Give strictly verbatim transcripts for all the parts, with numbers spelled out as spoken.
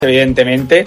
evidentemente,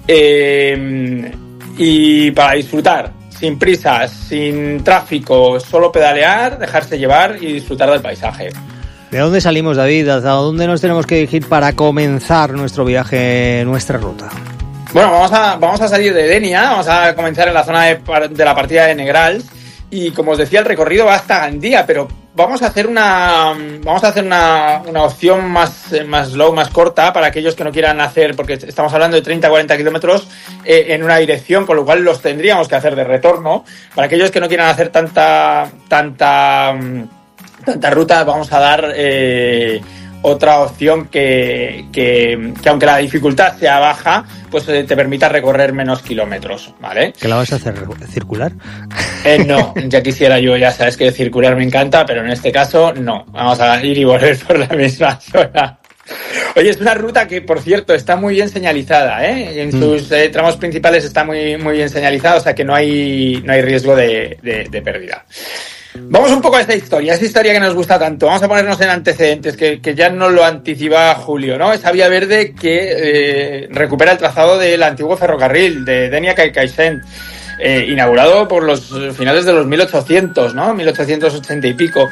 eh, y para disfrutar, sin prisas, sin tráfico, solo pedalear, dejarse llevar y disfrutar del paisaje. ¿De dónde salimos, David? ¿Hasta dónde nos tenemos que dirigir para comenzar nuestro viaje, nuestra ruta? Bueno, vamos a, vamos a salir de Denia, vamos a comenzar en la zona de, de la partida de Negrals y, como os decía, el recorrido va hasta Gandía, pero vamos a hacer una vamos a hacer una, una opción más, más low, más corta para aquellos que no quieran hacer, porque estamos hablando de treinta a cuarenta kilómetros eh, en una dirección, con lo cual los tendríamos que hacer de retorno. Para aquellos que no quieran hacer tanta tanta tanta ruta, vamos a dar eh, otra opción que, que, que aunque la dificultad sea baja, pues eh, te permita recorrer menos kilómetros, ¿vale? ¿Que la vas a hacer circular? Eh, no, ya quisiera yo, ya sabes que circular me encanta, pero en este caso no. Vamos a ir y volver por la misma zona. Oye, es una ruta que, por cierto, está muy bien señalizada, ¿eh? En sus eh, tramos principales está muy, muy bien señalizada, o sea que no hay, no hay riesgo de, de, de pérdida. Vamos un poco a esta historia, esa historia que nos gusta tanto. Vamos a ponernos en antecedentes, que, que ya nos lo anticipaba Julio, ¿no? Esa vía verde que eh, recupera el trazado del antiguo ferrocarril de Denia a Carcaixent, eh, inaugurado por los finales de los mil ochocientos, ¿no? mil ochocientos ochenta y pico.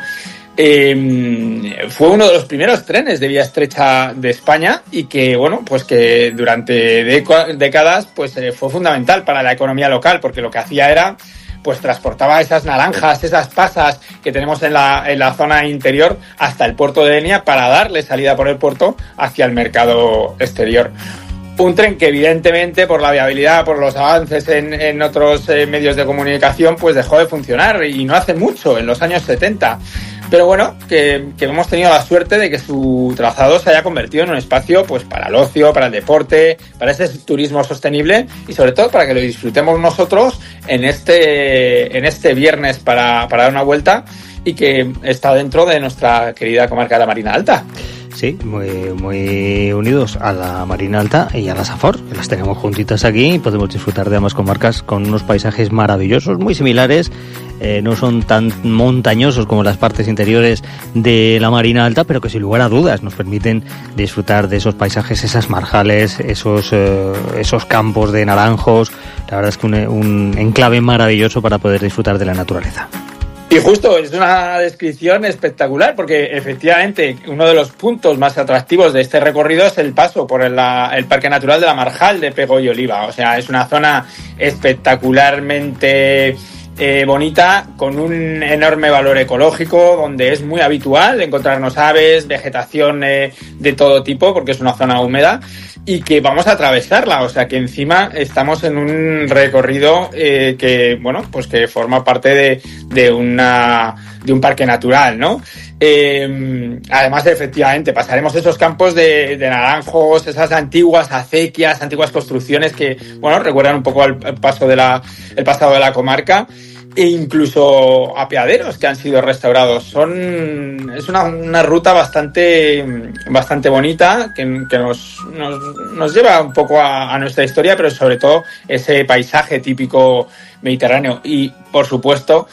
Eh, fue uno de los primeros trenes de vía estrecha de España y que, bueno, pues que durante deco- décadas pues eh, fue fundamental para la economía local, porque lo que hacía era pues transportaba esas naranjas, esas pasas que tenemos en la, en la zona interior hasta el puerto de Denia para darle salida por el puerto hacia el mercado exterior. Un tren que, evidentemente, por la viabilidad, por los avances en, en otros eh, medios de comunicación, pues dejó de funcionar, y no hace mucho, en los años setenta. Pero bueno, que, que hemos tenido la suerte de que su trazado se haya convertido en un espacio pues para el ocio, para el deporte, para ese turismo sostenible y sobre todo para que lo disfrutemos nosotros en este, en este viernes para, para dar una vuelta, y que está dentro de nuestra querida comarca de la Marina Alta. Sí, muy, muy unidos a la Marina Alta y a la Safor, que las tenemos juntitas aquí y podemos disfrutar de ambas comarcas con unos paisajes maravillosos, muy similares. Eh, no son tan montañosos como las partes interiores de la Marina Alta, pero que sin lugar a dudas nos permiten disfrutar de esos paisajes, esas marjales, esos, eh, esos campos de naranjos. La verdad es que un, un enclave maravilloso para poder disfrutar de la naturaleza. Y justo, es una descripción espectacular, porque efectivamente uno de los puntos más atractivos de este recorrido es el paso por el, el Parque Natural de la Marjal de Pego y Oliva. O sea, es una zona espectacularmente eh, bonita, con un enorme valor ecológico, donde es muy habitual encontrarnos aves, vegetación eh, de todo tipo, porque es una zona húmeda, y que vamos a atravesarla, o sea que encima estamos en un recorrido eh, que, bueno, pues que forma parte de, de una de un parque natural, ¿no? Eh, además, efectivamente, pasaremos esos campos de, de naranjos, esas antiguas acequias, antiguas construcciones que, bueno, recuerdan un poco al, al paso de la, el pasado de la comarca, e incluso apeaderos que han sido restaurados. Son es una, una ruta bastante bastante bonita que, que nos, nos nos lleva un poco a, a nuestra historia, pero sobre todo ese paisaje típico mediterráneo, y por supuesto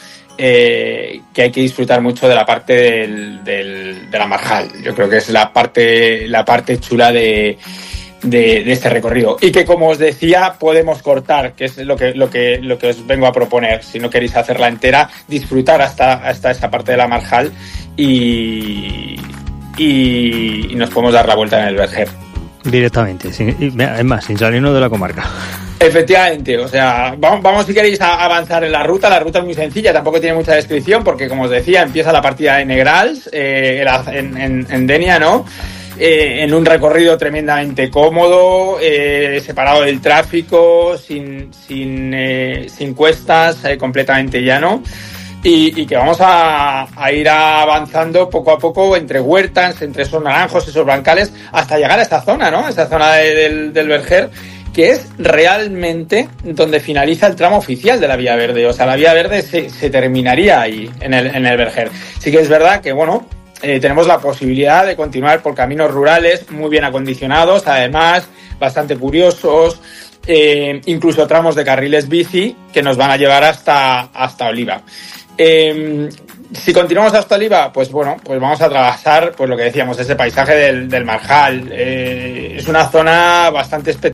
eh, que hay que disfrutar mucho de la parte del, del, de la Marjal. Yo creo que es la parte la parte chula de De, de este recorrido, y que, como os decía, podemos cortar, que es lo que lo que lo que os vengo a proponer. Si no queréis hacerla entera, disfrutar hasta hasta esa parte de la Marjal y y, y nos podemos dar la vuelta en el Verger directamente, sin, es más, sin salirnos de la comarca. Efectivamente, o sea, vamos, vamos si queréis a avanzar en la ruta. La ruta es muy sencilla, tampoco tiene mucha descripción, porque, como os decía, empieza la partida de Negrals, eh, en, en, en Denia, ¿no? Eh, en un recorrido tremendamente cómodo, eh, separado del tráfico, sin sin eh, sin cuestas, eh, completamente llano, y, y que vamos a, a ir avanzando poco a poco entre huertas, entre esos naranjos, esos bancales, hasta llegar a esta zona, ¿no? Esta zona de, del, del Verger, que es realmente donde finaliza el tramo oficial de la Vía Verde. O sea, la Vía Verde se, se terminaría ahí, en el, en el Verger. Sí que es verdad que, bueno, Eh, tenemos la posibilidad de continuar por caminos rurales muy bien acondicionados, además bastante curiosos, eh, incluso tramos de carriles bici que nos van a llevar hasta, hasta Oliva. Eh, si continuamos hasta Oliva, pues bueno, pues vamos a atravesar, pues lo que decíamos, ese paisaje del, del Marjal. Eh, es una zona bastante